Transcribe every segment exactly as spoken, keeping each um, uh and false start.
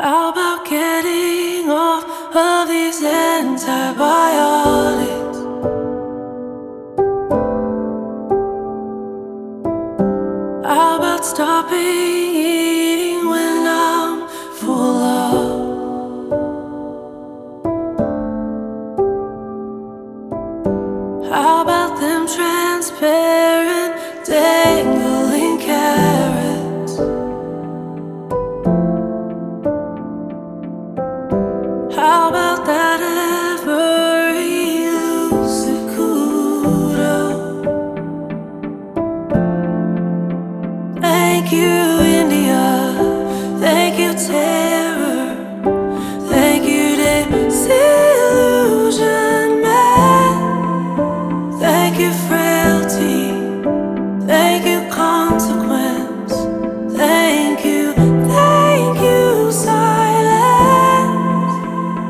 How about getting off of these antibiotics? How about stopping eating when I'm full up? How about them transparent dangling carrots? How about that ever elusive kudo? Thank you, India. Thank you, terror. Thank you, disillusionment. Thank you, frailty. Thank you, consequence. Thank you, thank you, silence.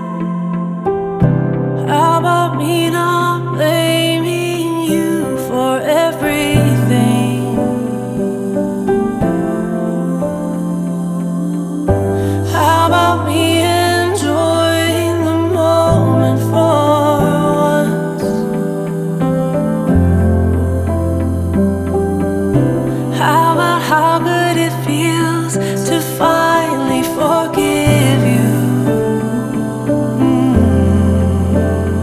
How about me not blaming you for everything? How about me enjoying the moment for once? How about how good it feels to finally forgive you? Mm.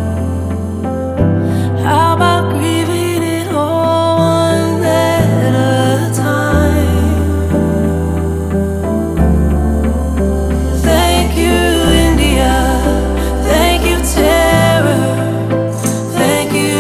How about grieving it all one at a time? Thank you, India. Thank you, terror. Thank you,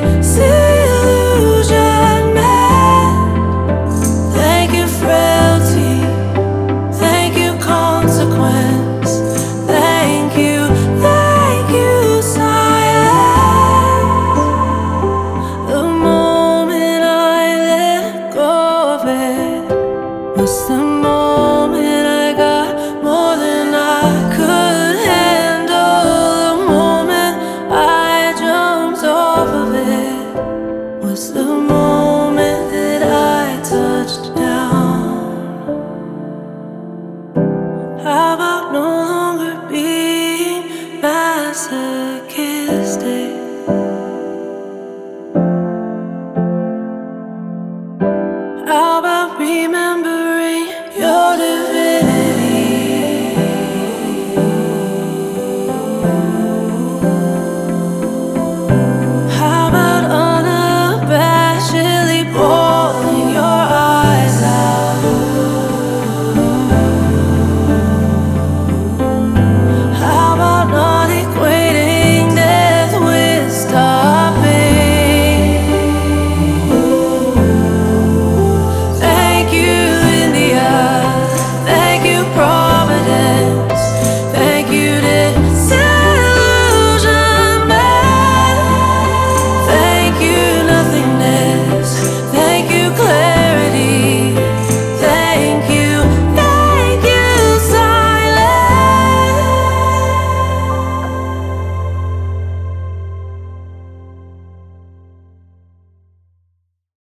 disillusionment. Thank you, frailty. Thank you, consequence. Thank you, thank you, silence. The moment I let go of it was the moment I got more than I could handle. The moment I jumped off of it was the moment that I touched down. How about no